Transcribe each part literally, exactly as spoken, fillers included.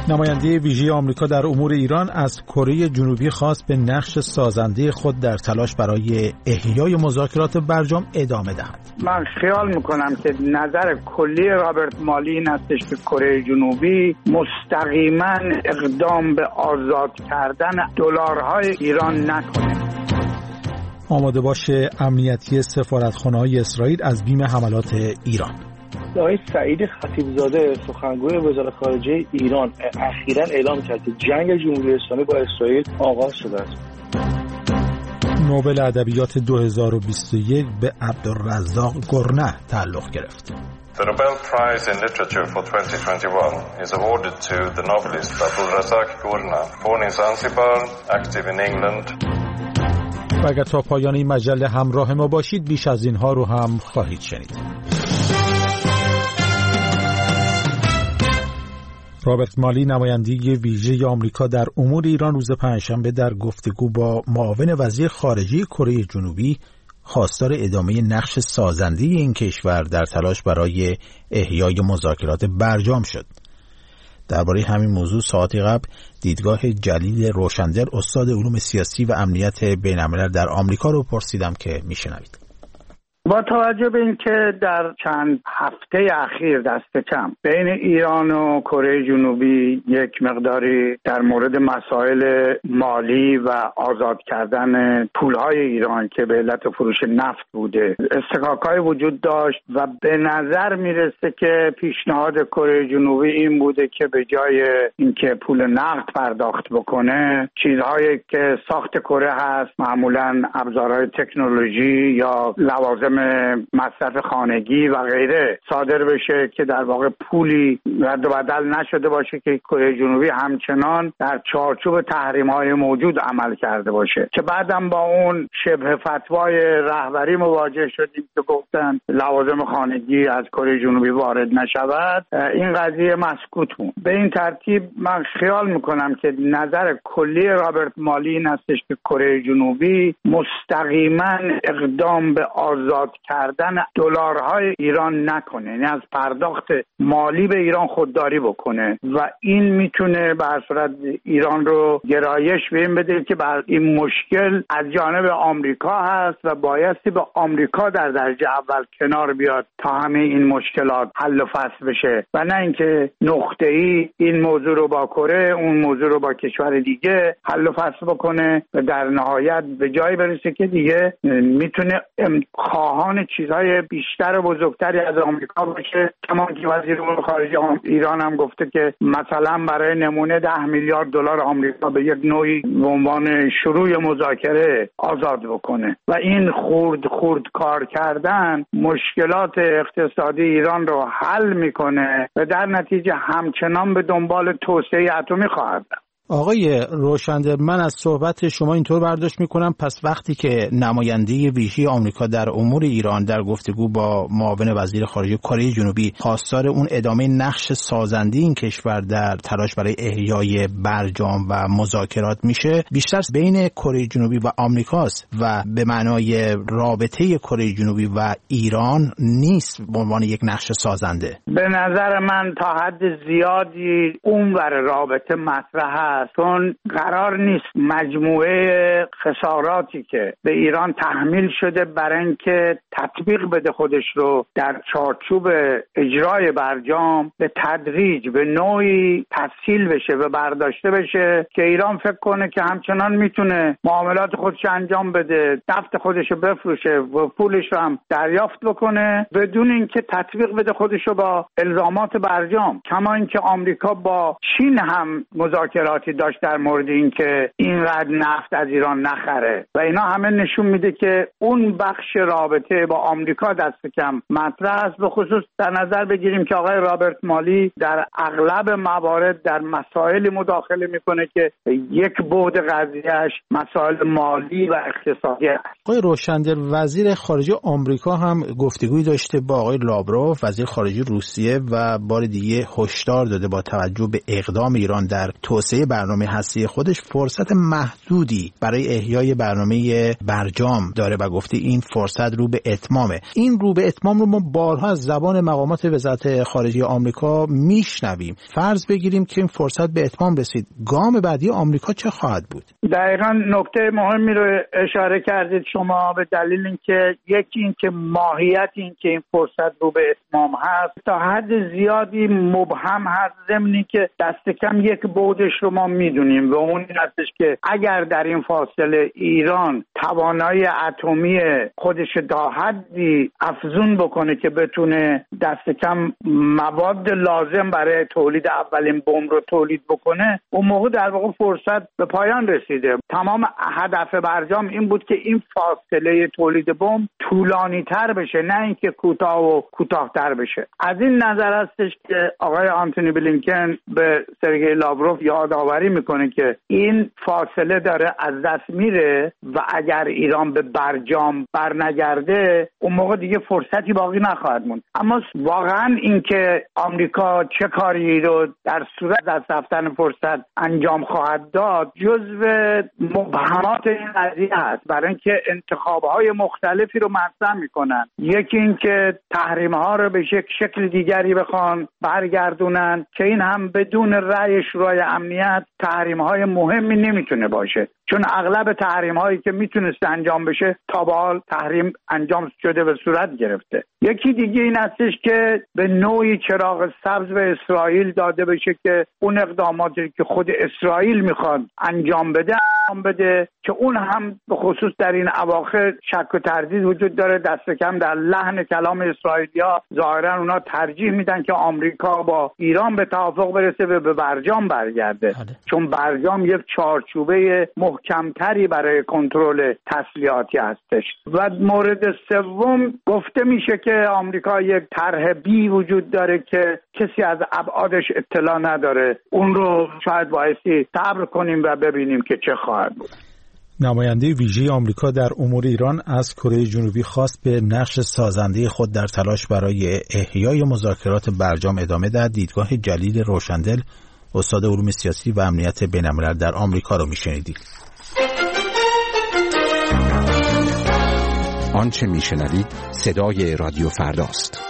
نماینده ویژه آمریکا در امور ایران از کره جنوبی خواست به نقش سازنده خود در تلاش برای احیای مذاکرات برجام ادامه دهد. من خیال میکنم که نظر کلی رابرت مالی این استش که کره جنوبی مستقیما اقدام به آزاد کردن دلارهای ایران نکنه. آماده باشه امنیتی سفارتخانه‌های اسرائیل از بیم حملات ایران. آقای سعید خطیبزاده سخنگوی وزارت خارجه ایران اخیراً اعلام کرد که جنگ جمهوری اسلامی با اسرائیل آغاز شده است. نوبل ادبیات دو هزار و بیست و یک به عبدالرزاق گرنه تعلق گرفت. The Nobel Prize in Literature for twenty twenty-one is awarded to the novelist Abdulrazak Gurnah, born in Zanzibar, active in England. و اگر تا پایان این مجله همراه ما باشید بیش از اینها رو هم خواهید شنید. رابرت مالی نماینده ویژه آمریکا در امور ایران روز پنجشنبه در گفتگو با معاون وزیر خارجه کره جنوبی خواستار ادامه نقش سازنده این کشور در تلاش برای احیای مذاکرات برجام شد. درباره همین موضوع ساعتی قبل دیدگاه جلیل روشندل استاد علوم سیاسی و امنیت بین‌الملل در آمریکا رو پرسیدم که میشنوید. با توجه به اینکه در چند هفته اخیر دست کم بین ایران و کره جنوبی یک مقداری در مورد مسائل مالی و آزاد کردن پولهای ایران که به علت فروش نفت بوده استکاک‌های وجود داشت و به نظر میرسه که پیشنهاد کره جنوبی این بوده که به جای اینکه پول نقد پرداخت بکنه چیزهایی که ساخت کره هست معمولاً ابزارهای تکنولوژی یا لوازم مصرف خانگی و غیره صادر بشه که در واقع پولی رد و بدل نشده باشه که کره جنوبی همچنان در چارچوب تحریم‌های موجود عمل کرده باشه که بعدم با اون شبه فتوای رهبری مواجه شدیم که گفتن لوازم خانگی از کره جنوبی وارد نشود. این قضیه مسکوت بود. به این ترتیب من خیال میکنم که نظر کلی رابرت مالی این استش که کره جنوبی مستقیما اقدام به آزاد کردن دلارهای ایران نکنه، یعنی از پرداخت مالی به ایران خودداری بکنه و این میتونه به هر صورت ایران رو گرایش به این بده که بر این مشکل از جانب آمریکا هست و بایستی به آمریکا در درجه اول کنار بیاد تا همه این مشکلات حل و فصل بشه و نه اینکه نقطه‌ای این موضوع رو با کره اون موضوع رو با کشور دیگه حل و فصل بکنه و در نهایت به جایی برسه که دیگه میتونه خواهان چیزهای بیشتر و بزرگتری از آمریکا باشه. کما که وزیر امور خارجه ایران هم گفته که مثلا برای نمونه ده میلیارد دلار آمریکا به یک نوعی به عنوان شروع مذاکره آزاد بکنه و این خورد خورد کار کردن مشکلات اقتصادی ایران رو حل میکنه و در نتیجه همچنان به دنبال توسعه اتمی خواهد بود. آقای روشندل، من از صحبت شما اینطور برداشت میکنم پس وقتی که نماینده ویژه آمریکا در امور ایران در گفتگو با معاون وزیر خارجه کره جنوبی خواستار اون ادامه نقش سازنده این کشور در تلاش برای احیای برجام و مذاکرات میشه بیشتر بین کره جنوبی و آمریکاست و به معنای رابطه کره جنوبی و ایران نیست به عنوان یک نقش سازنده. به نظر من تا حد زیادی اونور رابطه مطرح چون قرار نیست مجموعه خساراتی که به ایران تحمیل شده برای اینکه تطبیق بده خودش رو در چارچوب اجرای برجام به تدریج به نوعی تسهیل بشه و برداشته بشه که ایران فکر کنه که همچنان میتونه معاملات خودش انجام بده، نفت خودش رو بفروشه و پولش رو هم دریافت بکنه بدون اینکه تطبیق بده خودش رو با الزامات برجام. کما اینکه آمریکا با چین هم مذاکرات داشت در مورد این که اینقدر نفت از ایران نخره و اینا همه نشون میده که اون بخش رابطه با آمریکا دست کم مطرح است. به خصوص در نظر بگیریم که آقای رابرت مالی در اغلب موارد در مسائل مداخله میکنه که یک بعد قضیهش مسائل مالی و اقتصادی است. آقای روشندل، وزیر خارجه آمریکا هم گفتگوی داشته با آقای لاوروف وزیر خارجه روسیه و بار دیگه هشدار داده با توجه به اقدام ایران در توسعه برنامه هستی خودش فرصت محدودی برای احیای برنامه برجام داره و گفته این فرصت رو به اتمامه. این رو به اتمام رو ما بارها از زبان مقامات وزارت خارجه آمریکا میشنویم. فرض بگیریم که این فرصت به اتمام رسید، گام بعدی آمریکا چه خواهد بود؟ دقیقاً نکته مهمی رو اشاره کردید شما، به دلیل اینکه یکی اینکه ماهیت این که این فرصت رو به اتمام هست تا حد زیادی مبهم هست، ضمنی که دست کم یک بودش رو ما میدونیم و اون این هستش که اگر در این فاصله ایران توانایی اتمی خودش تا حدی افزون بکنه که بتونه دست کم مواد لازم برای تولید اولین بمب رو تولید بکنه، اون موقع در واقع فرصت به پایان رسیده. تمام هدف برجام این بود که این فاصله تولید بمب طولانی تر بشه، نه اینکه کوتاه و کوتاه‌تر بشه. از این نظر هستش که آقای آنتونی بلینکن به سرگئی لاوروف یادآوری میکنه که این فاصله داره از دست میره و اگر ایران به برجام برنگرده اون موقع دیگه فرصتی باقی نخواهد موند. اما واقعا اینکه آمریکا چه کاری رو در صورت دست رفتن فرصت انجام خواهد داد جزو مبهمات این قضیه است، برای اینکه انتخاب‌های مختلفی رو مطرح میکنن. یکی اینکه تحریم‌ها رو به یک شکل دیگری بخوان برگردونن که این هم بدون رأی شورای امنیت تحریم‌های مهمی نمیتونه باشه، چون اغلب تحریم‌هایی که میتونست انجام بشه تا به حال تحریم انجام شده و صورت گرفته. یکی دیگه این هستش که به نوعی چراغ سبز به اسرائیل داده بشه که اون اقداماتی که خود اسرائیل میخواد انجام بده انجام بده، که اون هم به خصوص در این اواخر شک و تردید وجود داره. دست کم در لحن کلام اسرائیلیا ظاهرا اونا ترجیح میدن که آمریکا با ایران به توافق برسه و به برجام برگرده، هده. چون برجام یک چارچوبه محکمتری برای کنترل تسلیحاتی هستش. و مورد سوم گفته میشه که آمریکا یک طرح بی وجود داره که کسی از ابعادش اطلاع نداره، اون رو شاید بایستی صبر کنیم و ببینیم که چه خواهد بود. نماینده ویژه آمریکا در امور ایران از کره جنوبی خواست به نقش سازنده خود در تلاش برای احیای مذاکرات برجام ادامه دهد. دیدگاه جلیل روشندل، استاد علوم سیاسی و امنیت بین‌الملل در آمریکا رو میشنیدید. آنچه میشنوید صدای رادیو فرداست.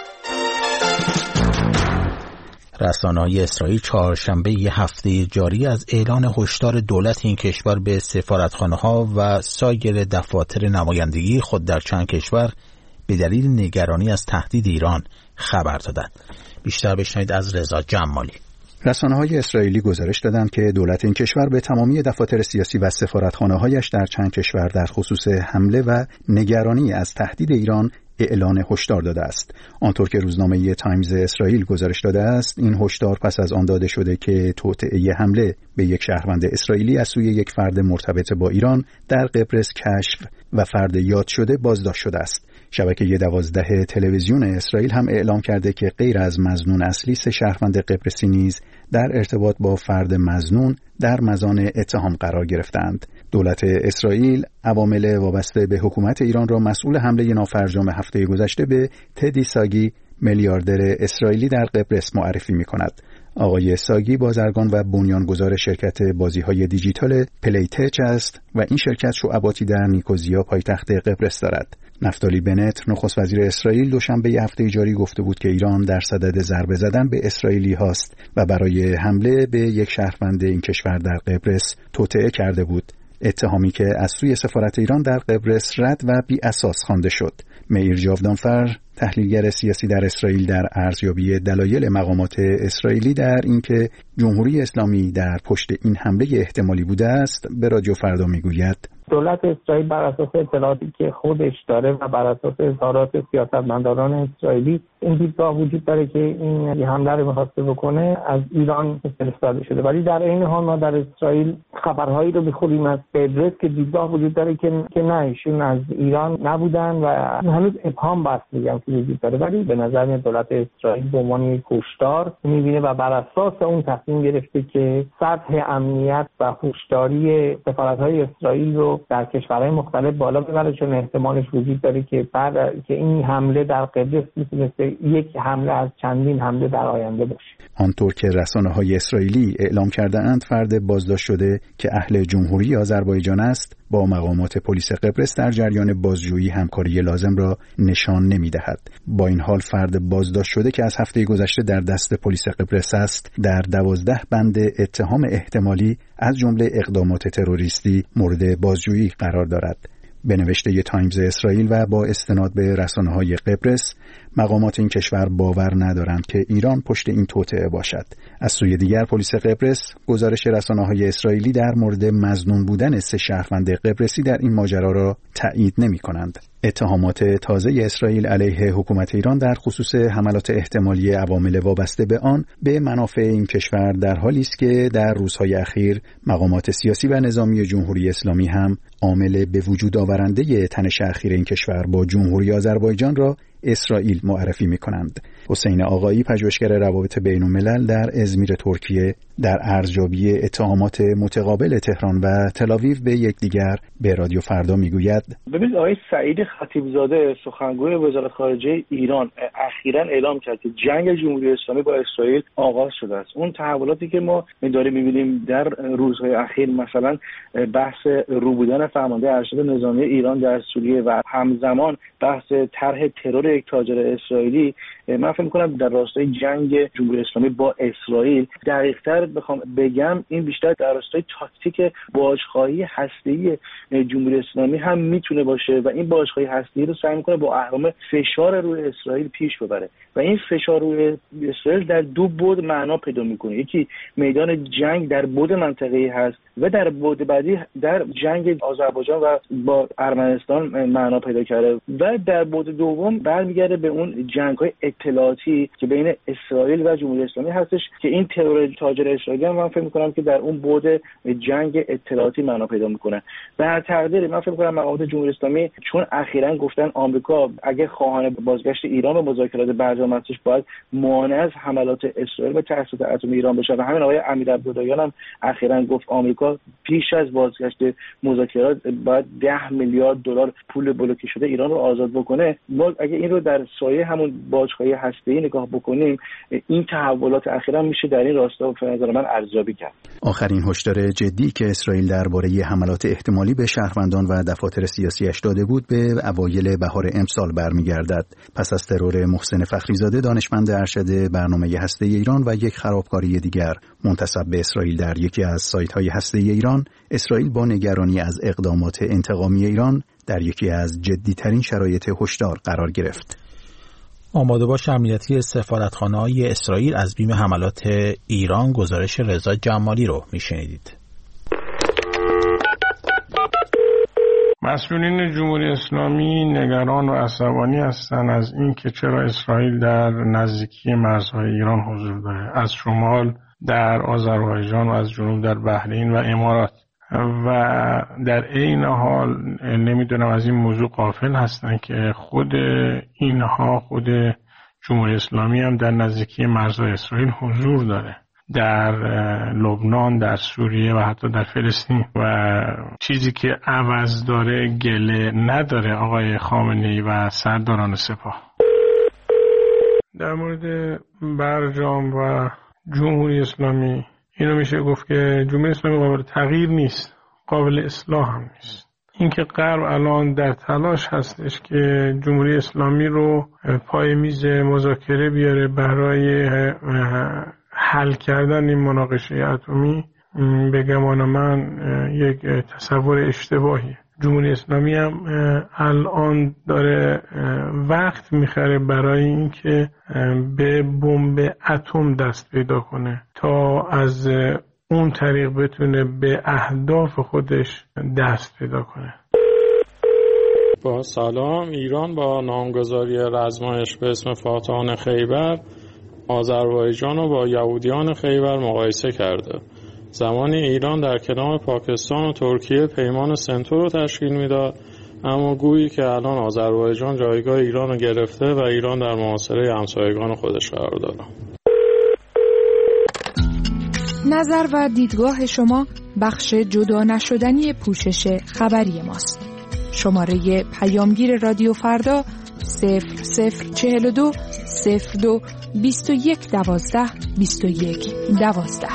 رسانه‌های اسرائیل چهارشنبه یه هفته جاری از اعلان هشدار دولت این کشور به سفارتخانه‌ها و سایر دفاتر نمایندگی خود در چند کشور به دلیل نگرانی از تهدید ایران خبر دادند. بیشتر بشنوید از رضا جمالی. رسانه‌های اسرائیلی گزارش دادند که دولت این کشور به تمامی دفاتر سیاسی و سفارتخانه‌هایش در چند کشور در خصوص حمله و نگرانی از تهدید ایران اعلان هشدار داده است. آنطور که روزنامه تایمز اسرائیل گزارش داده است، این هشدار پس از آن داده شده که توطئه حمله به یک شهروند اسرائیلی از سوی یک فرد مرتبط با ایران در قبرس کشف و فرد یاد شده بازداشت شده است. شبکه دوازده تلویزیون اسرائیل هم اعلام کرده که غیر از مظنون اصلی سه شهروند قبرسی نیز در ارتباط با فرد مظنون در مزان اتهام قرار گرفتند. دولت اسرائیل عوامل وابسته به حکومت ایران را مسئول حمله نافرجام هفته گذشته به تدی ساگی، میلیاردر اسرائیلی در قبرس معرفی می‌کند. آقای ساگی بازرگان و بنیانگذار شرکت بازی‌های دیجیتال پلیتچ است و این شرکت شعباتی در نیکوزیا پایتخت قبرس دارد. نفتالی بنت نخست وزیر اسرائیل دوشنبه هفته جاری گفته بود که ایران در صدد ضربه زدن به اسرائیلی هاست و برای حمله به یک شهروند این کشور در قبرس توطئه کرده بود. اتهامی که از سوی سفارت ایران در قبرس رد و بی اساس خوانده شد. میر جاودانفر، تحلیلگر سیاسی در اسرائیل، در ارزیابی دلایل مقامات اسرائیلی در اینکه جمهوری اسلامی در پشت این حمله احتمالی بوده است، به رادیو فردا میگوید دولت اسرائیل بر اساس اطلاعاتی که خودش داره و بر اساس اظهارات سیاستمداران اسرائیلی این دیدگاه وجود داره که این حمله رو می‌خواسته بکنه از ایران فرستاده شده، ولی در این حال ما در اسرائیل خبرهایی رو می‌خونیم از قبرس که دیدگاه وجود داره که که نه ایشون از ایران نبودن و هنوز ابهام بس میگم که وجود داره، ولی به نظر میاد دولت اسرائیل به عنوان یک هشدار می‌بینه و بر اساس اون تصمیم گرفته که سطح امنیت و هوشداری سفارت‌های اسرائیل رو رو در کشورهای مختلف بالا ببره، چون احتمالش وجود داره که بعد که این حمله در قبرس میتونسته یک حمله از چندین حمله در آینده باشه. آنطور که رسانه‌های اسرائیلی اعلام کرده‌اند فرد بازداشت شده که اهل جمهوری آذربایجان است با مقامات پلیس قبرس در جریان بازجویی همکاری لازم را نشان نمی‌دهد. با این حال فرد بازداشت شده که از هفته گذشته در دست پلیس قبرس است در دوازده بند اتهام احتمالی از جمله اقدامات تروریستی مورد بازجویی قرار دارد. به نوشته تایمز اسرائیل و با استناد به رسانه‌های قبرس، مقامات این کشور باور ندارند که ایران پشت این توطئه باشد. از سوی دیگر پلیس قبرس گزارش رسانه‌های اسرائیلی در مورد مظنون بودن سه شهروند قبرسی در این ماجرا را تایید نمی‌کنند. اتهامات تازه اسرائیل علیه حکومت ایران در خصوص حملات احتمالی عوامل وابسته به آن به منافع این کشور در حالی است که در روزهای اخیر مقامات سیاسی و نظامی جمهوری اسلامی هم عامل به وجود آورنده تنش اخیر این کشور با جمهوری آذربایجان را اسرائیل معرفی می‌کنند. حسین آقایی، پژوهشگر روابط بین‌الملل در ازمیر ترکیه، در ارزیابی اتهامات متقابل تهران و تل‌آویو به یکدیگر به رادیو فردا میگوید: ببینید آقای سعید خطیبزاده سخنگوی وزارت خارجه ایران اخیراً اعلام کرد که جنگ جمهوری اسلامی با اسرائیل آغاز شده است. اون تحولاتی که ما داریم می‌بینیم در روزهای اخیر، مثلا بحث رو بودن فرمانده ارشد نظامی ایران در سوریه و همزمان بحث طرح ترور یک تاجر اسرائیلی، من فکر می‌کنم در راستای جنگ جمهوری اسلامی با اسرائیل، دقیق‌تر بخوام بگم این بیشتر در راستای تاکتیک بازخواهی هسته‌ای جمهوری اسلامی هم میتونه باشه و این بازخواهی هسته‌ای رو سعی می‌کنه با اهرام فشار روی اسرائیل پیش ببره و این فشار روی اسرائیل در دو بعد معنا پیدا می‌کنه. یکی میدان جنگ در بعد منطقه‌ای هست و در بعد بعدی در جنگ آذربایجان و با ارمنستان معنا پیدا کرده و در بعد دوم برمیگرده به اون جنگ‌های اطلاعاتی که بین اسرائیل و جمهوری اسلامی هستش که این ترور تاجر اسرائیلی هم من فکر می‌کنم که در اون بعد جنگ اطلاعاتی معنا پیدا می‌کنه. به هر تقدیر من فکر می‌کنم مقامات جمهوری اسلامی چون اخیراً گفتن آمریکا اگه خواهان بازگشت ایران و مذاکرات برجام هستش باید مانع از حملات اسرائیل و تأسیس اتمی ایران بشه و همین آقای امیرعبداللهیان هم اخیراً گفت آمریکا پیش از بازگشت مذاکرات باید ده میلیارد دلار پول بلوکه شده ایران رو آزاد بکنه. ما اگه این رو در سایه همون بازخواهی هسته‌ای نگاه بکنیم، این تحولات اخیراً میشه در این راستا به نظر من ارزیابی کرد. آخرین هشدار جدی که اسرائیل درباره حملات احتمالی به شهروندان و دفاتر سیاسیش داده بود به اوایل بهار امسال برمیگردد. پس از ترور محسن فخریزاده دانشمند ارشد برنامه هسته‌ای ایران و یک خرابکاری دیگر منتسب به اسرائیل در یکی از سایت‌های هسته‌ای ایران، اسرائیل با نگرانی از اقدامات انتقامی ایران در یکی از جدی‌ترین شرایط هشدار قرار گرفت. آماده باش امنیتی سفارتخانه‌های اسرائیل از بیم حملات ایران، گزارش رضا جمالی رو میشنیدید. مسئولین جمهوری اسلامی نگران و عصبانی هستند از اینکه چرا اسرائیل در نزدیکی مرزهای ایران حضور داره، از شمال در آذربایجان و از جنوب در بحرین و امارات، و در این حال نمیدونم از این موضوع غافل هستن که خود اینها خود جمهوری اسلامی هم در نزدیکی مرزهای اسرائیل حضور داره، در لبنان، در سوریه و حتی در فلسطین، و چیزی که عوض داره گله نداره آقای خامنه‌ای و سرداران سپاه. در مورد برجام و جمهوری اسلامی اینو میشه گفت که جمهوری اسلامی قابل تغییر نیست، قابل اصلاح هم نیست. اینکه غرب الان در تلاش هستش که جمهوری اسلامی رو پای میز مذاکره بیاره برای حل کردن این مناقشه اتمی، به گمان من یک تصور اشتباهیه. جمهوری اسلامی هم الان داره وقت میخره برای اینکه به بمب اتم دست پیدا کنه تا از اون طریق بتونه به اهداف خودش دست پیدا کنه. با سلام، ایران با نامگذاری رزمایش به اسم فاتحان خیبر آذربایجان رو با یهودیان خیبر مقایسه کرده. زمانی ایران در کنار پاکستان و ترکیه پیمان سنتور رو تشکیل میداد، اما گویی که الان آذربایجان جایگاه ایران رو گرفته و ایران در محاصره همسایگان خودش قرار داره. نظر و دیدگاه شما بخش جدا نشدنی پوشش خبری ماست. شماره پیامگیر رادیو فردا صفر صفر چهل و دو صفر دو بیست و یک دوازده بیست و یک دوازده.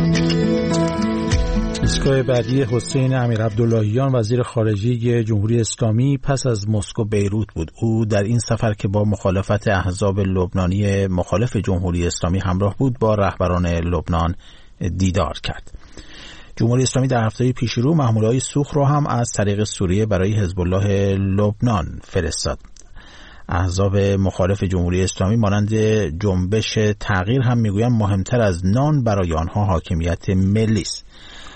ایستگاه بعدی حسین امیرعبداللهیان وزیر خارجه جمهوری اسلامی پس از مسکو بیروت بود. او در این سفر که با مخالفت احزاب لبنانی مخالف جمهوری اسلامی همراه بود با رهبران لبنان دیدار کرد. جمهوری اسلامی در هفته پیش رو محموله‌های سوخت را هم از طریق سوریه برای حزب الله لبنان فرستاد. احزاب مخالف جمهوری اسلامی مانند جنبش تغییر هم میگویند مهمتر از نان برای آنها حاکمیت ملی است.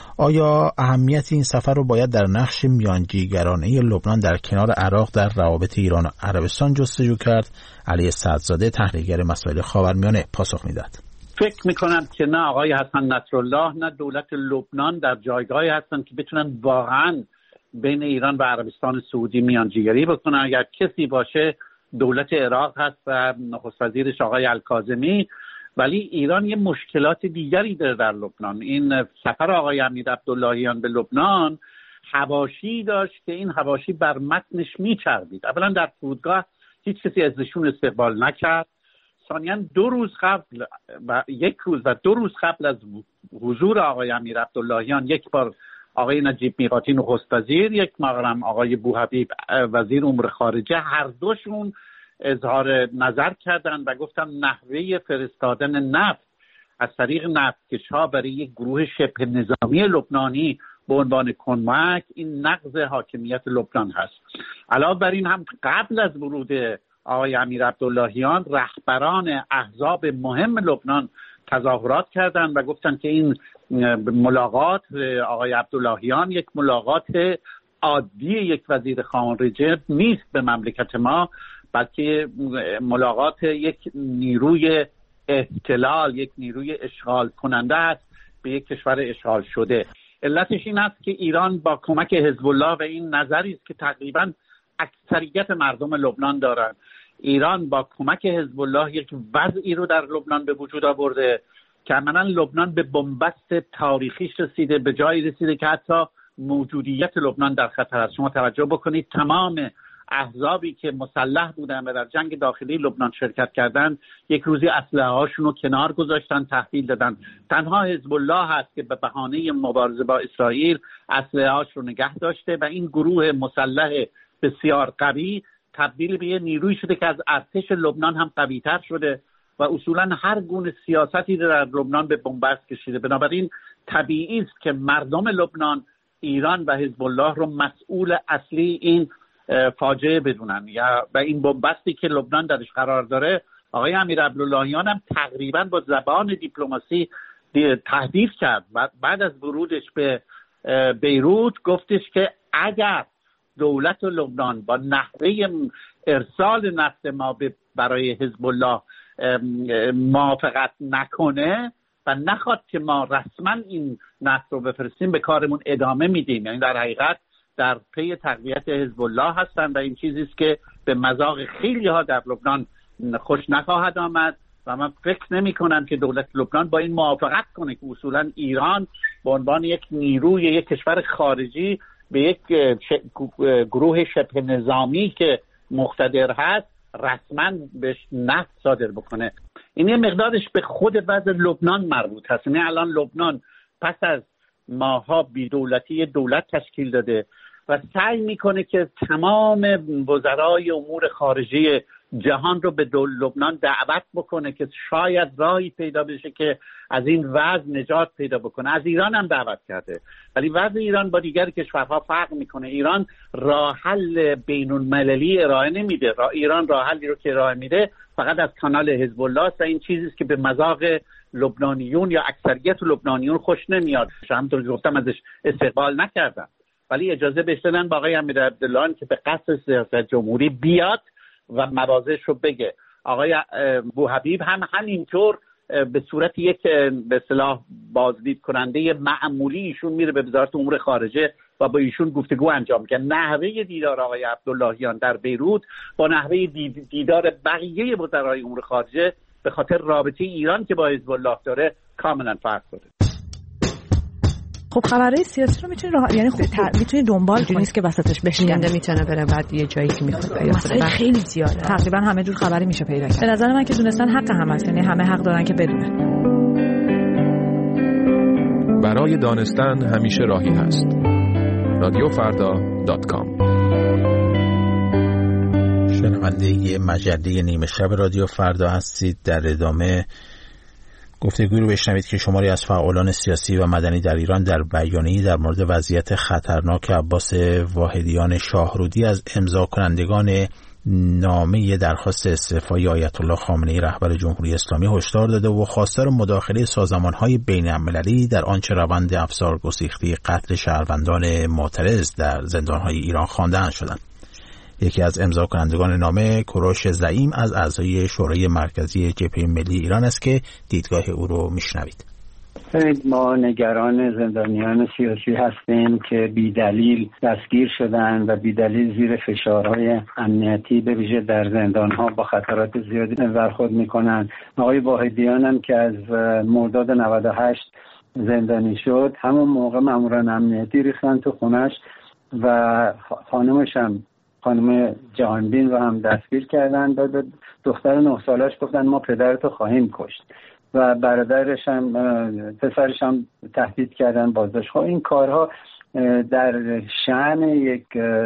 آیا اهمیت این سفر رو باید در نقش میانجیگرانه لبنان در کنار عراق در روابط ایران و عربستان جستجو کرد؟ علی سعدزاده تحلیلگر مسائل خاورمیانه پاسخ میداد. فکر میکنم که نه آقای حسن نصرالله نه دولت لبنان در جایگاهی هستند که بتونن واقعا بین ایران و عربستان سعودی میانجیگری بکنن. اگر کسی باشه دولت عراق هست و نخست وزیرش آقای الکاظمی، ولی ایران یه مشکلات دیگری داره در لبنان. این سفر آقای امیرعبداللهیان به لبنان حواشی داشت که این حواشی بر متنش میچربید. اولا در فرودگاه هیچ کسی ازشون استقبال نکرد. ثانیاً دو روز قبل و یک روز و دو روز قبل از حضور آقای امیرعبداللهیان یک بار آقای نجیب میقاتی نخست وزیر، یک بارم آقای بوحبیب وزیر امور خارجه، هر دوشون اظهار نظر کردند و گفتن نحوه فرستادن نفت از طریق نفتکش‌ها برای یک گروه شبه نظامی لبنانی به عنوان کمک این نقض حاکمیت لبنان هست. علاوه بر این هم قبل از ورود آقای امیرعبداللهیان رهبران احزاب مهم لبنان تظاهرات کردند و گفتند که این ملاقات آقای عبداللهیان یک ملاقات عادی یک وزیر خارجه نیست به مملکت ما، بلکه ملاقات یک نیروی احتلال، یک نیروی اشغال کننده است به یک کشور اشغال شده. علتش این است که ایران با کمک حزب الله و این نظری است که تقریبا اکثریت مردم لبنان دارند، ایران با کمک حزب الله یک وضعی رو در لبنان به وجود آورده که عملاً لبنان به بنبست تاریخیش رسیده، به جایی رسیده که حتی موجودیت لبنان در خطر است. شما توجه بکنید تمام احزابی که مسلح بودن و در جنگ داخلی لبنان شرکت کردند یک روزی اسلحه هاشون رو کنار گذاشتن، تحویل دادن. تنها حزب الله هست که به بهانه مبارزه با اسرائیل اسلحه هاش رو نگه داشته و این گروه مسلح بسیار قوی تبدیل به یه نیروی شده که از ارتش لبنان هم قوی‌تر شده و اصولا هر گونه سیاستی در لبنان به بنبست کشیده. بنابراین طبیعی است که مردم لبنان ایران و حزب الله رو مسئول اصلی این فاجعه بدونن یا و این بنبستی که لبنان درش قرار داره. آقای امیرعبداللهیان هم تقریبا با زبان دیپلماسی تهدید کرد و بعد از ورودش به بیروت گفتش که اگر دولت لبنان با نحوه ارسال نفت ما برای حزب الله موافقت نکنه و نخواد که ما رسما این نفت رو بفرستیم به کارمون ادامه میدیم. یعنی در حقیقت در پی تقویت حزب الله هستند و این چیزی است که به مذاق خیلی ها در لبنان خوش نخواهد آمد و من فکر نمی کنم که دولت لبنان با این موافقت کنه که اصولا ایران به عنوان یک نیروی یک کشور خارجی به یک گروه شبه نظامی که مقتدر هست رسما بهش نفت صادر بکنه. این یه مقدارش به خود وضع لبنان مربوط هست. یعنی الان لبنان پس از ماها بی دولتی دولت تشکیل داده و سعی میکنه که تمام وزرای امور خارجه جهان رو به دول لبنان دعوت بکنه که شاید راهی پیدا بشه که از این وضع نجات پیدا بکنه. از ایران هم دعوت کرده، ولی وضع ایران با دیگر کشورها فرق میکنه. ایران راه حل بین المللی ارائه نمیده. را ایران راه حلی رو که ارائه میده فقط از کانال حزب الله است و این چیزی است که به مذاق لبنانیون یا اکثریت لبنانیون خوش نمیاد. همونطور که گفتم ازش استقبال نکردم، ولی اجازه بهش دادن با آقای امیرعبداللهیان که به قصد سیاست جمهوری بیاد و مواضعش رو بگه. آقای بوحبیب هم همینطور به صورت یک به اصطلاح بازدید کننده معمولی ایشون میره به وزارت امور خارجه و با ایشون گفتگو انجام میده. نحوه دیدار آقای عبداللهیان در بیروت با نحوه دیدار بقیه وزرای امور خارجه به خاطر رابطه ایران که با حزب الله داره کاملا فرق داره. خب خبرهای سیاسی رو میتونی راه... یعنی خب تر... میتونی دنبال کنی، نیست که وسطش بشینه میتونه بره بعد یه جایی که میخواد مسائل خیلی زیاده، تقریبا همه جور خبری میشه پیدا کرد. به نظر من که دونستن حق هم هست، یعنی همه حق دارن که بدونن. برای دانستن همیشه راهی هست. رادیو فردا دات کام. شنونده مجله نیمه شب رادیو فردا هستید. در ادامه گفتگویی رو بشنوید که شماری از فعالان سیاسی و مدنی در ایران در بیانیه‌ای در مورد وضعیت خطرناک عباس واحدیان شاهرودی از امضا کنندگان نامه درخواست استعفای آیت الله خامنه‌ای رهبر جمهوری اسلامی هشدار داده و خواستار مداخله سازمان‌های بین‌المللی در آنچه روند افسار گسیخته قتل شهروندان معترض در زندان‌های ایران خوانده‌اند شدند. یکی از امضا کنندگان نامه کوروش زعیم از اعضای شورای مرکزی جبهه ملی ایران است که دیدگاه او رو میشنوید. ما نگران زندانیان سیاسی هستیم که بی دلیل دستگیر شدن و بی دلیل زیر فشارهای امنیتی به ویژه در زندانها با خطرات زیادی برخورد میکنن. آقای واحدیان هم که از مرداد نود و هشت زندانی شد، همون موقع ماموران امنیتی ریختن تو خونش و خانمش هم خانم جهانبین رو هم دستگیر کردن. بعد دختر نه سالش گفتن ما پدرتو خواهیم کشت و برادرش هم پسرش هم تهدید کردن بازداشت. خب این کارها در شأن یک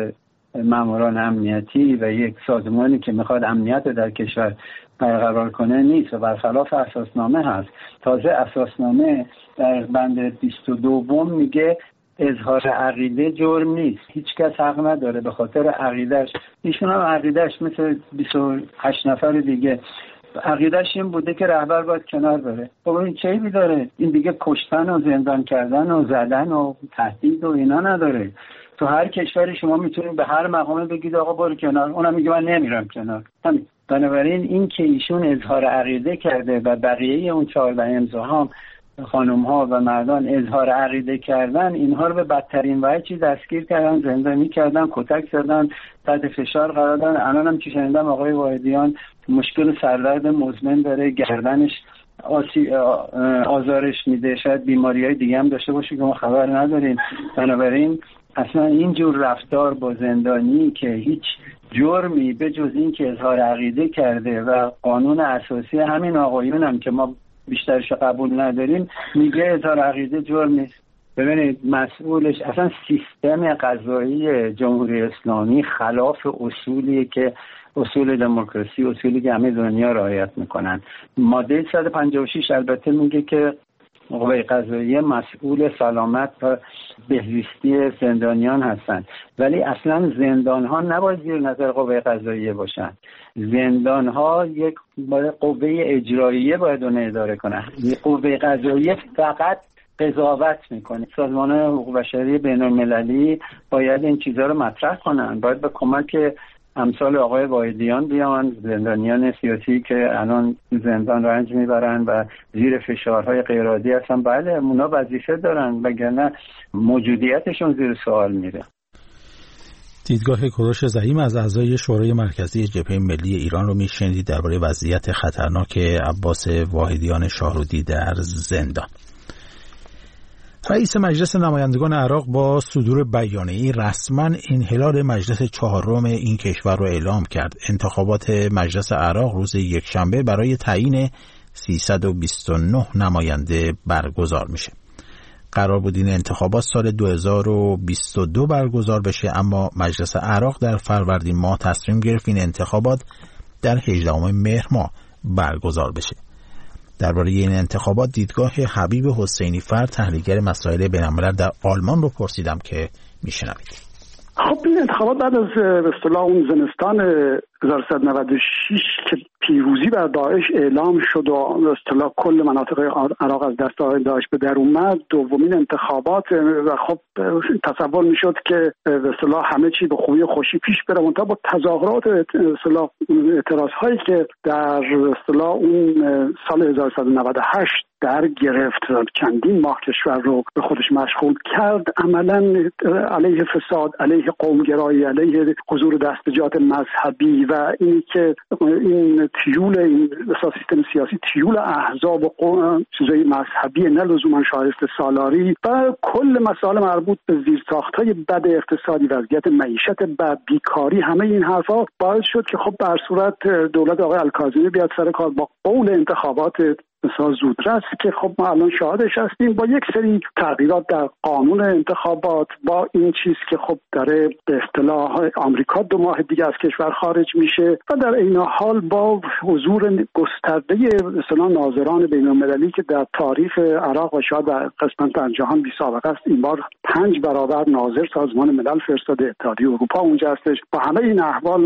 ماموران امنیتی و یک سازمانی که میخواد امنیت در کشور برقرار کنه نیست و برخلاف اساسنامه هست. تازه اساسنامه در بند بیست و دو میگه اظهار عقیده جرم نیست، هیچ کس حق نداره به خاطر عقیدهش، ایشون هم عقیدهش مثل بیست و هشت نفر دیگه عقیدهش این بوده که رهبر باید کنار بره. خب این چه ایبی داره؟ این دیگه کشتن و زندان کردن و زدن و تهدید و اینا نداره. تو هر کشوری شما میتونید به هر مقام بگید آقا برو کنار، اونم میگه من نمیرم کنار. همین. بنابراین این که ایشون اظهار عقیده کرده و بقیه اون چهارده امضاها خانم ها و مردان اظهار عقیده کردن، اینها رو به بدترین وجه دستگیر کردن، زندانی کردن، کتک زدن، تحت فشار قرار دادن. الان هم که شنیدم آقای واحدیان مشکل سردرد مزمن داره، گردنش آسی آزارش میده، شاید بیماریهای دیگه هم داشته باشه که ما خبر نداریم. بنابراین اصلا اینجور رفتار با زندانی که هیچ جرمی به جز این که اظهار عقیده کرده و قانون اساسی همین آقایون هم که ما بیشترش قبول نداریم میگه اظهار عقیده جرم نیست. ببینید مسئولش اصلا سیستم قضایی جمهوری اسلامی خلاف اصولی که اصول دموکراسی، اصولی که همه دنیا رعایت میکنن. ماده صد و پنجاه و شش البته میگه که قوه قضاییه مسئول سلامت و بهزیستی زندانیان هستند، ولی اصلا زندان ها نباید زیر نظر قوه قضاییه باشن. زندان ها یک قوه اجراییه باید اون اداره کنن. قوه قضاییه فقط قضاوت میکنه. سازمان حقوق بشری بین المللی باید این چیزها رو مطرح کنن، باید به کمک امثال آقای واحدیان بیان، زندانیان سیاسی که الان زندان رنج میبرن و زیر فشارهای غیرعادی هستن. بله اونا وظیفه دارن، وگرنه موجودیتشون زیر سوال میره. دیدگاه کوروش زعیم از اعضای شورای مرکزی جبهه ملی ایران رو میشنیدید درباره وضعیت خطرناک عباس واحدیان شاهرودی در زندان. رئیس مجلس نمایندگان عراق با صدور بیانیه‌ای رسما انحلال مجلس چهارم این کشور را اعلام کرد. انتخابات مجلس عراق روز یکشنبه برای تعیین سیصد و بیست و نه نماینده برگزار میشه. قرار بود این انتخابات سال دو هزار و بیست و دو برگزار بشه، اما مجلس عراق در فروردین ماه تصمیم گرفت این انتخابات در هجدهم مهر ماه برگزار بشه. درباره این انتخابات دیدگاه حبیب حسینی فر، تحلیلگر مسائل بین‌الملل در آلمان رو پرسیدم که میشنوید. خب این انتخابات بعد از به اصطلاح اون زمستان هزار و سیصد و نود و شش که پیروزی بر داعش اعلام شد و به اصطلاح کل مناطق عراق از دست داعش به در اومد، دومین انتخابات و خب تصور میشد که به اصطلاح همه چی به خوبی و خوشی پیش بره، منتها با تظاهرات به اصطلاح اعتراض هایی که در به اصطلاح اون سال هزار و سیصد و نود و هشت در گرفت، چندین ماه کشور رو به خودش مشغول کرد، عملاً علیه فساد، علیه قومگرایی، علیه حضور دستجات مذهبی و این که این تیول این سیستم سیاسی تیول احزاب و چیزای مذهبی نه لزوما شایسته سالاری و کل مسائل مربوط به زیرساخت‌های بد اقتصادی، وضعیت معیشت بد، بیکاری، همه این حرفا باعث شد که خب بر صورت دولت آقای الکاظمی بیاد سر کار با قول انتخابات مثلا زودرس که خب ما الان شاهدش هستیم، با یک سری تغییرات در قانون انتخابات، با این چیز که خب داره به اصطلاح آمریکا دو ماه دیگه از کشور خارج میشه و در این حال با حضور گسترده مثلا ناظران بین‌المللی که در تاریخ عراق و شاید در قسمت در جهان بی سابقه است، این بار پنج برابر ناظر سازمان ملل فرستاده، اتحادیه اروپا اونجا هستش. با همه این احوال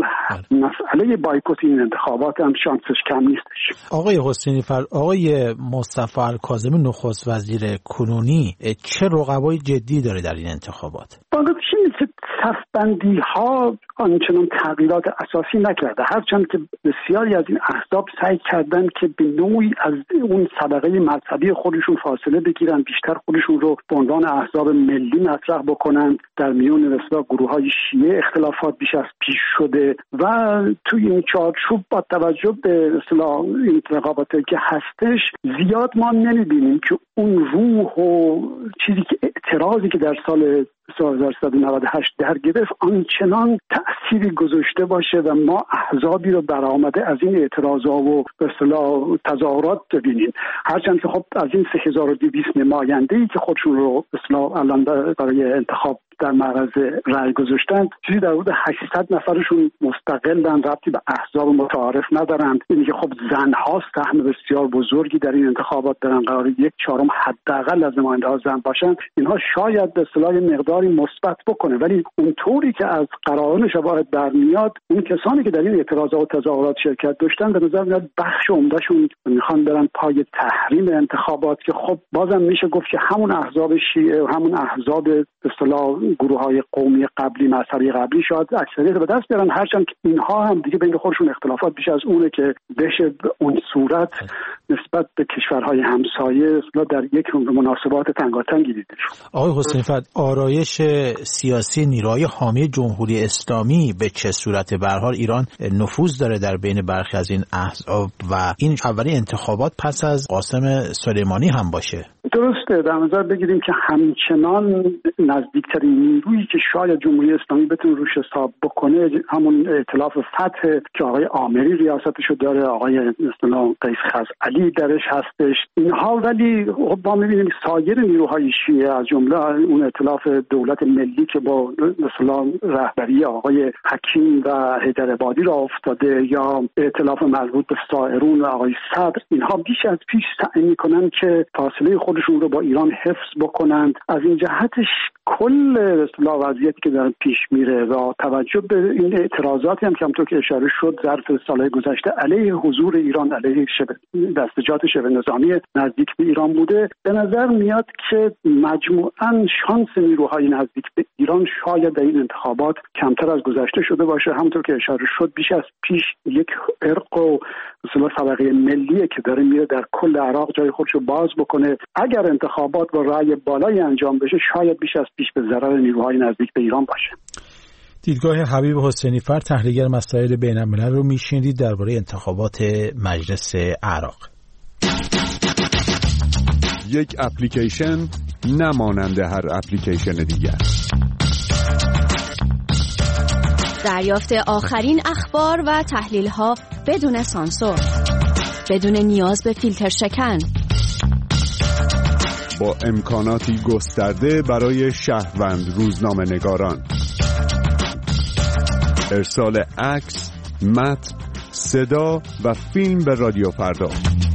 مسئله بایکوت این انتخابات هم شانسش کم نیستش. آقای حسینی فر آقای مصطفی الکاظمی نخست وزیر کنونی چه رقبای جدی داره در این انتخابات؟ واقعا چیزی صف‌بندی ها آنچنان تغییرات اساسی نکرده، هرچند که بسیاری از این احزاب سعی کردن که به نوعی از اون سابقه مذهبی خودشون فاصله بگیرن، بیشتر خودشون رو به عنوان احزاب ملی مطرح بکنن. در میون مثلا گروه‌های شیعه اختلافات بیش از پیش شده و توی این چارچوب با توجه به اصطلاح این رقابتی که هستش زیاد ما نمی‌بینیم که اون روح و چیزی که اعتراضی که در سال هزار و سیصد و نود و هشت در گرفت آنچنان تأثیری گذاشته باشه و ما احزابی رو برآمده از این اعتراضا و به اصطلاح تظاهرات ببینیم. هرچند که خب از این سه هزار و دویست نماینده‌ای که خودشون رو به اصطلاح الان برای انتخاب در معرض رأی گذاشتن، چیزی در حدود هشتصد نفرشون مستقلن، ربطی به احزاب متعارف ندارند. اینی که خب زن‌ها سهم بسیار بزرگی در این انتخابات دارن، قرار یک چهارم حداقل از نماینده‌ها زن باشن. اینها شاید به اصطلاح مقداری مثبت بکنه، ولی اونطوری که از قراران شواهد برمیاد اون کسانی که در این اعتراضات و تظاهرات شرکت داشتن به نظر میاد بخش عمدهشون میخوان برن پای تحریم انتخابات، که خب بازم میشه گفت که همون احزاب شیعه و همون احزاب به اصطلاح گروه‌های قومی قبلی مذهبی قبلی شاید اکثریت به دست بیارن، هرچند که اینها هم دیگه بین خودشون اختلافات بیش از اونه که بشه به اون صورت نسبت به کشورهای همسایه در یک مناسبات تنگاتنگی دیده شد. آقای حسینی فر آرایش سیاسی نیروهای حامی جمهوری اسلامی به چه صورته؟ به هر حال ایران نفوذ داره در بین برخی از این احزاب و این اولین انتخابات پس از قاسم سلیمانی هم باشه. درسته، در نظر بگیریم که همچنان نزدیکترین نیرویی که شاید جمهوری اسلامی بتونه روش حساب بکنه همون ائتلاف فتح که آقای آمری ریاستشو داره، آقای مثلا قیس خزعلی درش هستش. اینها ولی خب ما می‌بینیم سایر نیروهای شیعه از جمله اون ائتلاف دولت ملی که با مثلا رهبری آقای حکیم و حیدرآبادی را افتاده، یا ائتلاف مربوط به سائرون و آقای صدر، اینها بیش از پیش سعی می‌کنن که فاصله خودشون رو با ایران حفظ بکنند. از این جهتش کل اصطلاح وضعیتی که داره پیش میره و توجه به این اعتراضاتی هم که همونطور که اشاره شد ظرف سالهای گذشته علیه حضور ایران، علیه شبه دستجات شبه نظامی نزدیک به ایران بوده، به نظر میاد که مجموعاً شانس نیروهای نزدیک به ایران شاید در این انتخابات کمتر از گذشته شده باشه. همونطور که اشاره شد بیش از پیش یک ارق و اصطلاح طبقه ملیه که داره میره در کل عراق جای خودش رو باز بکنه. اگر انتخابات با رأی بالایی انجام بشه شاید بیش از پیش به ضرر نیروهای نزدیک به ایران باشه. دیدگاه حبیب حسینی فر تحلیلگر مسائل بین الملل رو میشنیدید درباره انتخابات مجلس عراق. یک اپلیکیشن نمانند هر اپلیکیشن دیگر. دریافت آخرین اخبار و تحلیل‌ها بدون سانسور، بدون نیاز به فیلتر شکن، با امکاناتی گسترده برای شهروند روزنامه نگاران. ارسال عکس، متن، صدا و فیلم به رادیو فردا.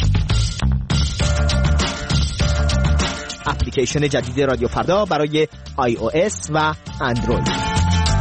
اپلیکیشن جدید رادیو فردا برای آی او اس و اندروید.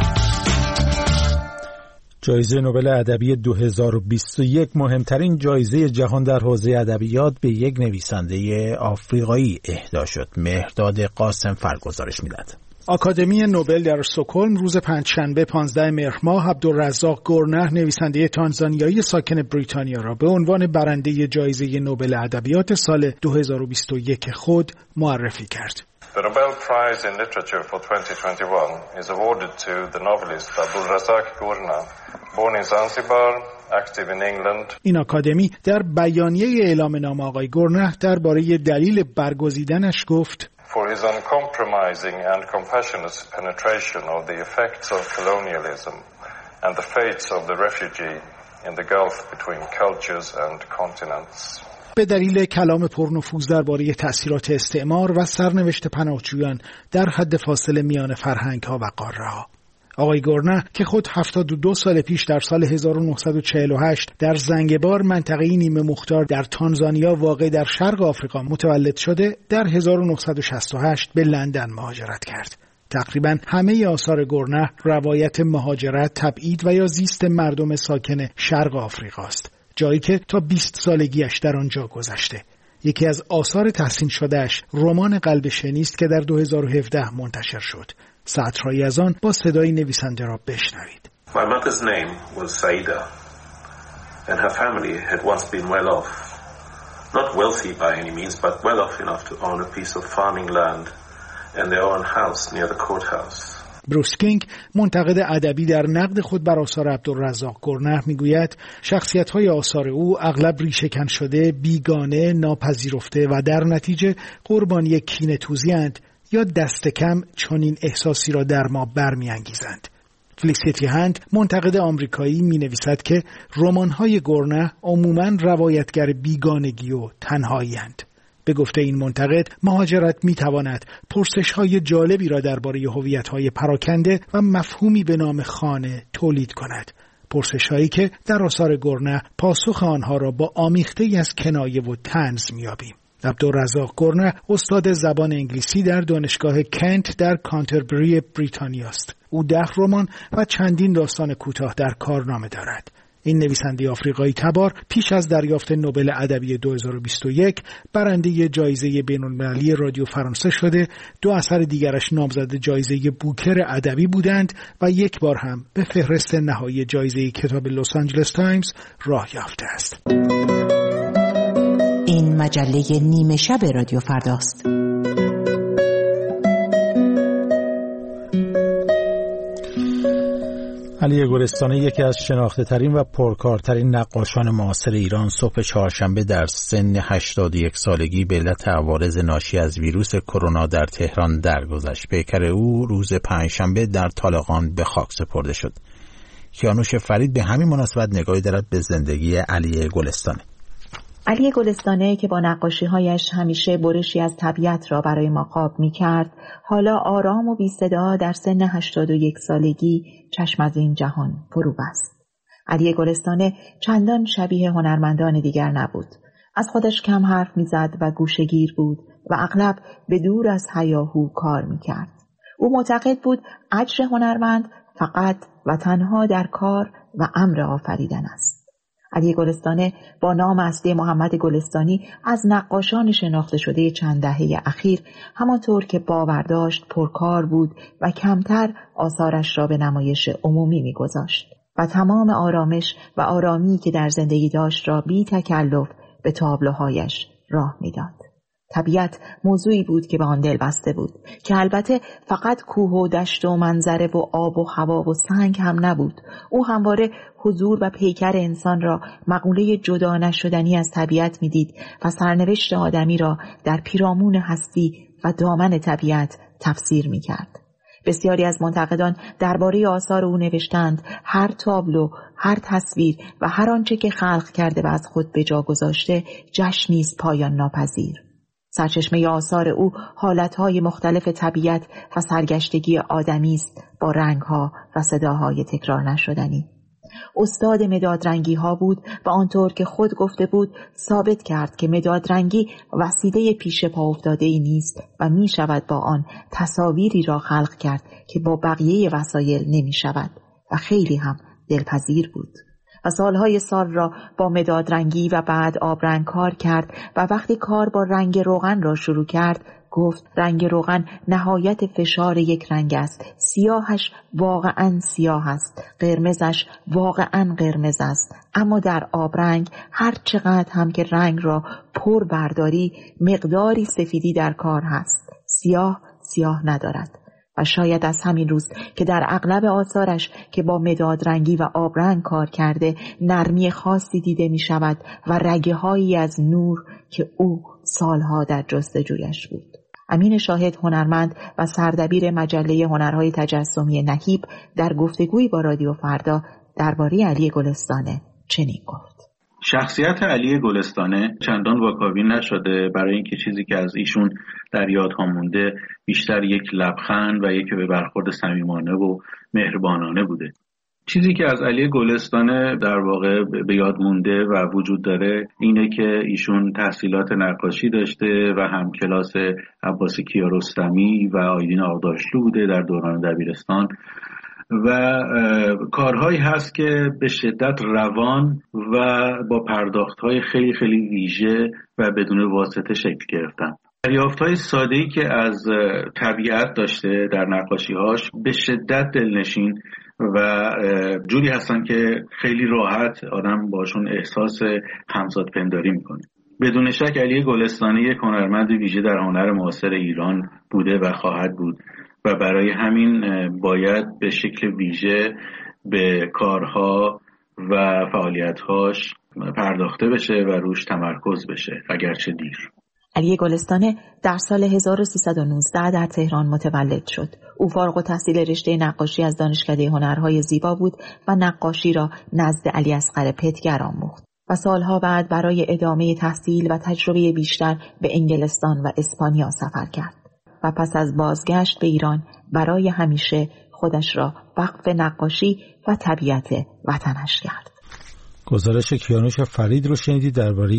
جایزه نوبل ادبی دو هزار و بیست و یک مهمترین جایزه جهان در حوزه ادبیات به یک نویسنده آفریقایی اهدا شد. مهرداد قاسم فر گزارش می‌دهد. آکادمی نوبل در استکهلم روز پنجشنبه پانزده مهر ماه عبدالرزاق گرنه نویسنده تانزانیایی ساکن بریتانیا را به عنوان برنده جایزه نوبل ادبیات سال دو هزار و بیست و یک خود معرفی کرد. The Nobel Prize in Literature for twenty twenty-one is awarded to the novelist Abdulrazak Gurna, born in Zanzibar, active in England. این آکادمی در بیانیه اعلام نام آقای گورنه درباره دلیل برگزیدنش گفت For his uncompromising and compassionate penetration of the effects of colonialism and the fates of the refugee in the gulf between cultures and continents. به دلیل کلام پرنفوذ درباره تأثیرات استعمار و سرنوشت پناهجویان در حد فاصله میان فرهنگ‌ها و قاره‌ها. آقای گورنه که خود هفتاد و دو سال پیش در سال هزار و نهصد و چهل و هشت در زنگبار منطقه‌ای نیمه مختار در تانزانیا واقع در شرق آفریقا متولد شده، در هزار و نهصد و شصت و هشت به لندن مهاجرت کرد. تقریباً همه آثار گورنه روایت مهاجرت، تبعید و یا زیست مردم ساکن شرق آفریقا است، جایی که تا بیست سالگیش در آنجا گذشته. یکی از آثار تحسین شدهش رمان قلب شنی است که در دو هزار و هفده منتشر شد. سطرهایی از آن با صدای نویسنده را بشنوید. My mother's name was Saida and her family had once been well off. Not wealthy by any means, but well off enough to own a piece of farming land and their own house near the courthouse. بروس کینگ منتقد ادبی در نقد خود بر آثار عبدالرزاق گورنه میگوید شخصیت‌های آثار او اغلب ریشه‌کن شده، بیگانه، ناپذیرفته و در نتیجه قربانی کینه‌توزی‌اند یا دست کم چنین احساسی را در ما برمی‌انگیزند. فلیسیتی هند منتقد آمریکایی می‌نویسد که رمان‌های گورنه عموماً روایتگر بیگانگی و تنهایی‌اند. به گفته این منتقد، مهاجرت می‌تواند پرسش‌های جالبی را درباره هویت‌های پراکنده و مفهومی به نام خانه تولید کند. پرسش‌هایی که در آثار گورنه پاسخ آنها را با آمیخته‌ای از کنایه و طنز می‌یابیم. عبدالرزاق گورنه استاد زبان انگلیسی در دانشگاه کنت در کانتربری بریتانیا است. او ده رمان و چندین داستان کوتاه در کارنامه دارد. این نویسنده آفریقایی تبار پیش از دریافت نوبل ادبی دو هزار و بیست و یک برنده جایزه بین‌المللی رادیو فرانسه شده، دو اثر دیگرش نامزد جایزه بوکر ادبی بودند و یک بار هم به فهرست نهایی جایزه کتاب لس آنجلس تایمز راه یافته است. این مجله نیمه شب رادیو فرداست. علی گلستانی یکی از شناخته ترین و پرکارترین نقاشان معاصر ایران صبح چهارشنبه در سن هشتاد و یک سالگی به علت عوارض ناشی از ویروس کرونا در تهران درگذشت. پیکر او روز پنجشنبه در طالقان به خاک سپرده شد. کیانوش فرید به همین مناسبت نگاهی دارد به زندگی علی گلستانی. علی گلستانه که با نقاشی‌هایش همیشه برشی از طبیعت را برای ما خواب می‌کرد، حالا آرام و بی‌صدا در سن هشتاد و یک سالگی چشم از این جهان فرو بست. علی گلستانه چندان شبیه هنرمندان دیگر نبود. از خودش کم حرف می‌زد و گوشه‌گیر بود و اغلب به دور از هیاهو کار می‌کرد. او معتقد بود اجر هنرمند فقط و تنها در کار و امر آفریدن است. علی گلستانه با نام اصلی محمد گلستانی از نقاشان شناخته شده چند دهه اخیر همانطور که باور داشت پرکار بود و کمتر آثارش را به نمایش عمومی می‌گذاشت و تمام آرامش و آرامی که در زندگی داشت را بی تکلف به تابلوهایش راه می‌داد. طبیعت موضوعی بود که به آن دل بسته بود که البته فقط کوه و دشت و منظره و آب و هوا و سنگ هم نبود. او همواره حضور و پیکر انسان را مقوله جدا نشدنی از طبیعت می‌دید و سرنوشت آدمی را در پیرامون هستی و دامن طبیعت تفسیر می‌کرد. بسیاری از منتقدان درباره آثار او نوشتند هر تابلو، هر تصویر و هر آنچه که خلق کرده و از خود به جا گذاشته جشنی است پایان ناپذیر. سرچشمه آثار او حالتهای مختلف طبیعت و سرگشتگی آدمی است با رنگها و صداهای تکرار نشدنی. استاد مدادرنگی ها بود و آنطور که خود گفته بود ثابت کرد که مدادرنگی وسیله پیش پا افتاده ای نیست و می شود با آن تصاویری را خلق کرد که با بقیه وسایل نمی شود و خیلی هم دلپذیر بود. و سالهای سال را با مدادرنگی و بعد آبرنگ کار کرد و وقتی کار با رنگ روغن را شروع کرد گفت رنگ روغن نهایت فشار یک رنگ است. سیاهش واقعا سیاه است، قرمزش واقعا قرمز است. اما در آبرنگ هر چقدر هم که رنگ را پر برداری مقداری سفیدی در کار هست. سیاه سیاه ندارد. و شاید از همین روز که در اغلب آثارش که با مداد رنگی و آبرنگ کار کرده نرمی خاصی دیده می شود و رگه هایی از نور که او سالها در جستجویش بود. امین شاهد، هنرمند و سردبیر مجله هنرهای تجسمی نهیب، در گفتگویی با رادیو فردا درباره علی گلستانه چنین گفت: شخصیت علی گلستانه چندان واکاوی نشده، برای اینکه چیزی که از ایشون در یادها مونده بیشتر یک لبخند و یک به برخورد صمیمانه و مهربانانه بوده. چیزی که از علی گلستانه در واقع به یاد مونده و وجود داره اینه که ایشون تحصیلات نقاشی داشته و هم کلاس عباس کیارستمی و آیدین آقداشلو بوده در دوران دبیرستان و کارهایی هست که به شدت روان و با پرداخت‌های خیلی خیلی ویژه و بدون واسطه شکل گرفتن. دریافت‌های ساده‌ای که از طبیعت داشته در نقاشی‌هاش به شدت دلنشین و جوری هستن که خیلی راحت آدم باشون احساس همزاد پنداری میکنه. بدون شک علی گلستانی یک هنرمند ویژه در هنر معاصر ایران بوده و خواهد بود و برای همین باید به شکل ویژه به کارها و فعالیت‌هاش پرداخته بشه و روش تمرکز بشه اگرچه دیر. علی گلستانه در سال هزار و سیصد و نوزده در تهران متولد شد. او فارغ التحصیل رشته نقاشی از دانشکده هنرهای زیبا بود و نقاشی را نزد علی اصغر پتگر آموخت و سالها بعد برای ادامه تحصیل و تجربه بیشتر به انگلستان و اسپانیا سفر کرد و پس از بازگشت به ایران برای همیشه خودش را وقف نقاشی و طبیعت وطنش کرد. گزارش کیانوش فرید رو شنیدید درباره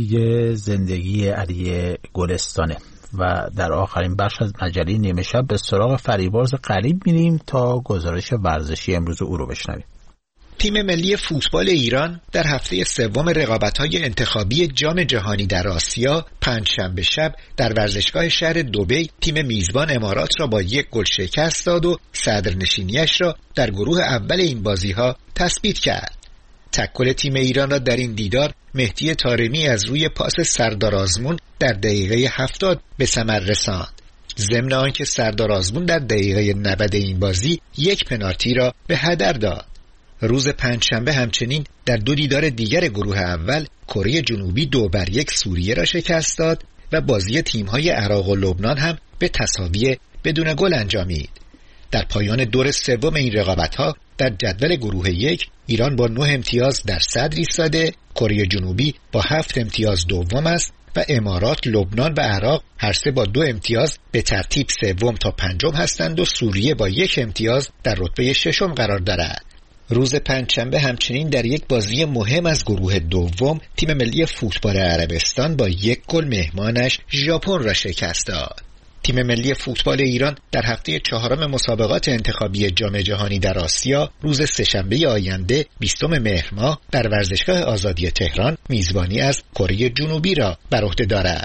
زندگی علی گلستانه و در آخرین بخش از مجله نیمه شب به سراغ فریبرز قریب میریم تا گزارش ورزشی امروز او رو بشنویم. تیم ملی فوتبال ایران در هفته سوم رقابت‌های انتخابی جام جهانی در آسیا پنجشنبه شب در ورزشگاه شهر دبی تیم میزبان امارات را با یک گل شکست داد و صدرنشینیش را در گروه اول این بازی‌ها تثبیت کرد. تکل تیم ایران را در این دیدار مهدی طارمی از روی پاس سردار آزمون در دقیقه هفتاد به ثمر رساند. ضمن آنکه سردار آزمون در دقیقه نود این بازی یک پنالتی را به هدر داد. روز پنجشنبه همچنین در دو دیدار دیگر گروه اول کره جنوبی دو بر یک سوریه را شکست داد و بازی تیم‌های عراق و لبنان هم به تساوی بدون گل انجامید. در پایان دور سوم این رقابت‌ها در جدول گروه یک ایران با نه امتیاز در صدر ایستاده، کره جنوبی با هفت امتیاز دوم است و امارات، لبنان و عراق هر سه با دو امتیاز به ترتیب سوم تا پنجم هستند و سوریه با یک امتیاز در رتبه ششم قرار دارد. روز پنجشنبه همچنین در یک بازی مهم از گروه دوم تیم ملی فوتبال عربستان با یک گل مهمانش ژاپن را شکست داد. تیم ملی فوتبال ایران در هفته چهارم مسابقات انتخابی جام جهانی در آسیا روز سه‌شنبه آینده بیستم مهر ماه در ورزشگاه آزادی تهران میزبانی از کره جنوبی را بر عهده دارد.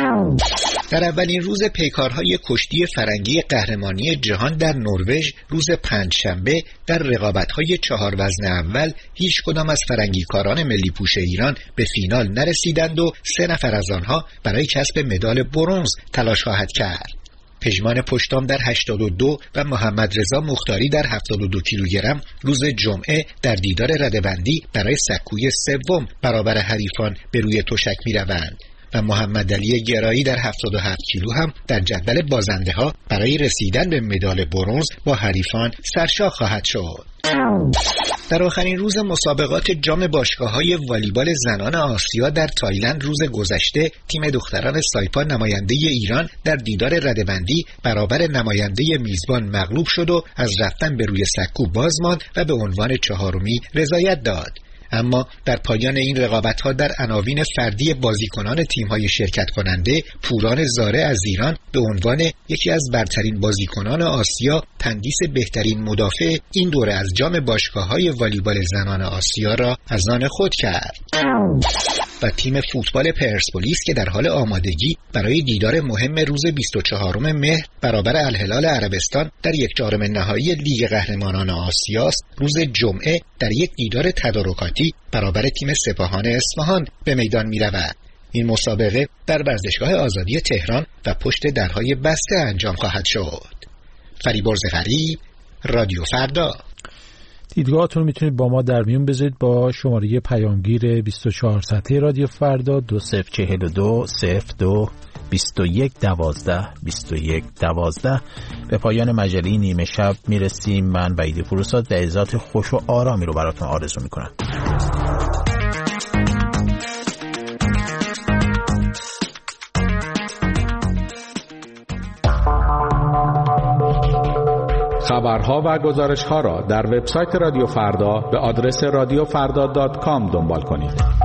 در اولین روز پیکارهای کشتی فرنگی قهرمانی جهان در نروژ روز پنجشنبه در رقابت‌های چهار وزن اول هیچ کدام از فرنگیکاران ملی پوش ایران به فینال نرسیدند و سه نفر از آنها برای کسب مدال برنز تلاش خواهد کرد. پژمان پشتام در هشتاد و دو و محمد رضا مختاری در هفتاد و دو کیلوگرم روز جمعه در دیدار رده‌بندی برای سکوی سوم برابر حریفان به روی تشک می‌روند و محمد علی گرایی در هفتاد و هفت کیلو هم در جدول بازنده ها برای رسیدن به مدال برنز با حریفان سرشاخ خواهد شد. در آخرین روز مسابقات جام باشگاه‌های والیبال زنان آسیا در تایلند روز گذشته تیم دختران سایپا نماینده ایران در دیدار رده‌بندی برابر نماینده میزبان مغلوب شد و از رفتن به روی سکو باز ماند و به عنوان چهارمی رضایت داد. اما در پایان این رقابت‌ها در عناوین فردی بازیکنان تیم‌های شرکت کننده پوران زاره از ایران به عنوان یکی از برترین بازیکنان آسیا تندیس بهترین مدافع این دوره از جام باشگاه‌های والیبال زنان آسیا را از آن خود کرد. و تیم فوتبال پرسپولیس که در حال آمادگی برای دیدار مهم روز بیست و چهارم مهر برابر الهلال عربستان در یک چهارم نهایی لیگ قهرمانان آسیا است، روز جمعه در یک دیدار تدارکاتی برابر تیم سپاهان اصفهان به میدان می‌رود. این مسابقه در ورزشگاه آزادی تهران و پشت درهای بسته انجام خواهد شد. فریبرز غریب، رادیو فردا. دیدگاهتون میتونید با ما در میون بذارید با شماره پیامگیر بیست و چهار سطحی رادیو فردا دو صفر چهل و دو صفر دو بیست و یک دوازده بیست و یک دوازده. به پایان مجله نیمه شب میرسیم. من وحید فروساد لحظات خوش و آرامی رو براتون آرزو میکنم. خبرها و گزارش‌ها را در وبسایت رادیو فردا به آدرس رادیو فردا دات کام دنبال کنید.